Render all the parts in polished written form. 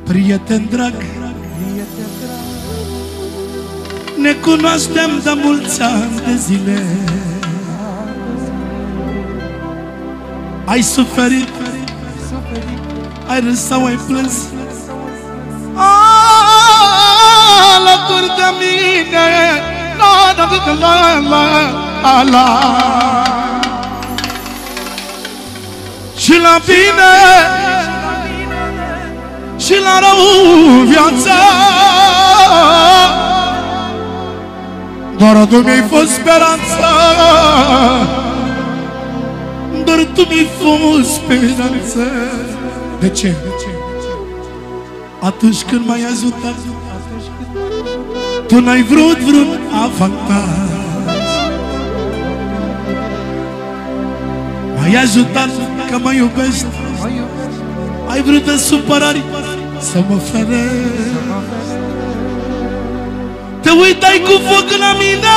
Prieten drag, ne cunoaștem de mulți ani de zile. Ai suferit, ai râs sau ai plâns alături de mine. Și la bine și la rău viața, doar tu mi-ai fost speranța, doar tu mi-ai fost speranța. De ce? Atunci când m-ai ajutat, tu n-ai vrut vreun avantaj. M-ai ajutat că mă iubești, ai vrut de supărări să mă ferești. Te uitai cu foc la mine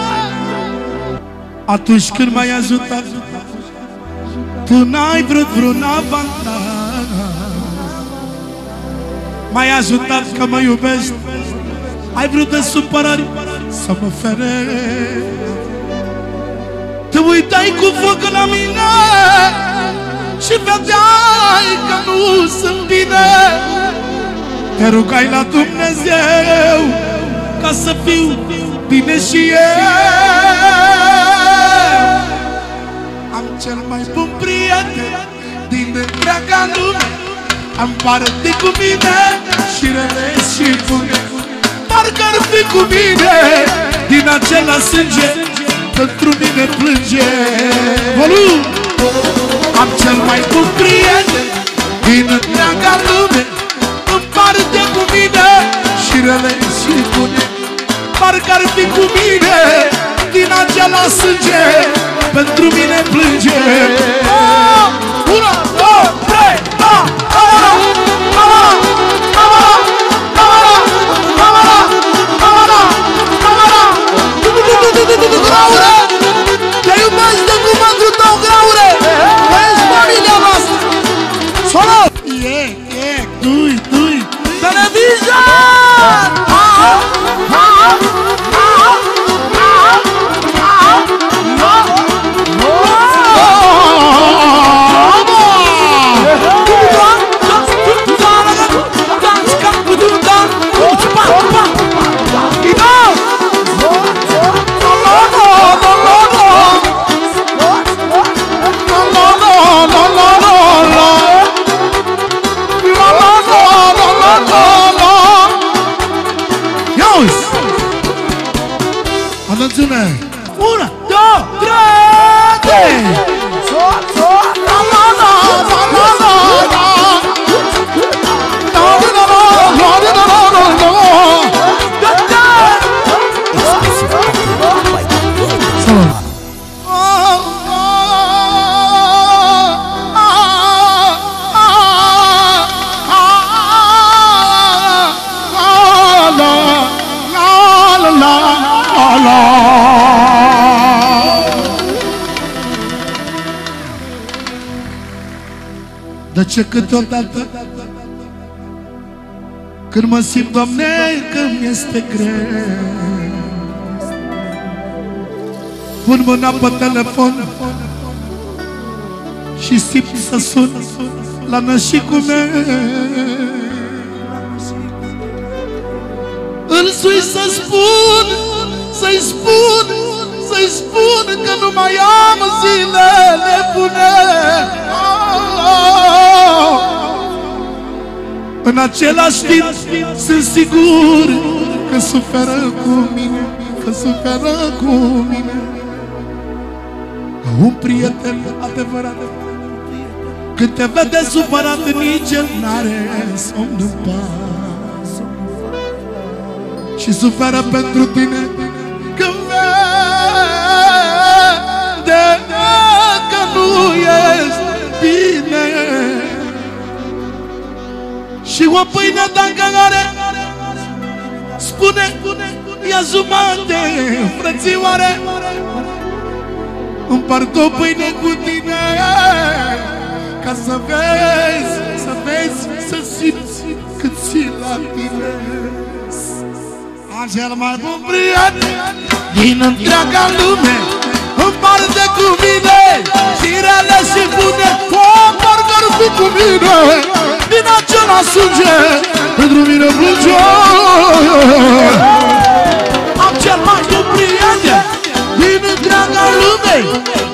atunci când m-ai ajutat, tu n-ai vrut vreun avantaj. M-ai ajutat că mă iubești, ai vrut de supărări să mă ferești. Te uitai cu foc la mine și vedeai că nu sunt bine. Te rugai la Dumnezeu ca să fiu bine și eu. Am cel mai bun prieten din întreaga lume, împarte cu mine și rele și bune. Parcă-ar fi cu mine din același sânge, pentru mine plânge. Volum! Am cel mai bun prieten din întreaga lume, împarte cu mine și rele și bune. Parcă-ar fi cu mine din același sânge, pentru mine plânge. Una, două, trei, Graure! Te iubești de cuvântul tău, Graure! Ești familia noastră! Solo! Dui! Televizion! Attenzione! Una, due, tre! De ce câteodată când mă simt, Doamne, că mi-este greu, pun mâna pe telefon și simt să sun la nășicul meu. Însui să-i spun că nu mai am zilele bune. În același timp sunt sigur că suferă cu mine, Ca un prieten adevărat, când te vede supărat, nici el n-are somn în pas. Și suferă pentru tine când vede că nu ești bine. Și o pâine dacă are, spune, ia jumate, frățioare, împart o pâine cu tine, ca să vezi, să simți cât Am cel mai bun prieten din întreaga lume, împarte cu mine și rele și bune. Parcă ar fi cu mine din acela sânge, pentru mine plânge. Am cel mai bun prieten din întreaga lume,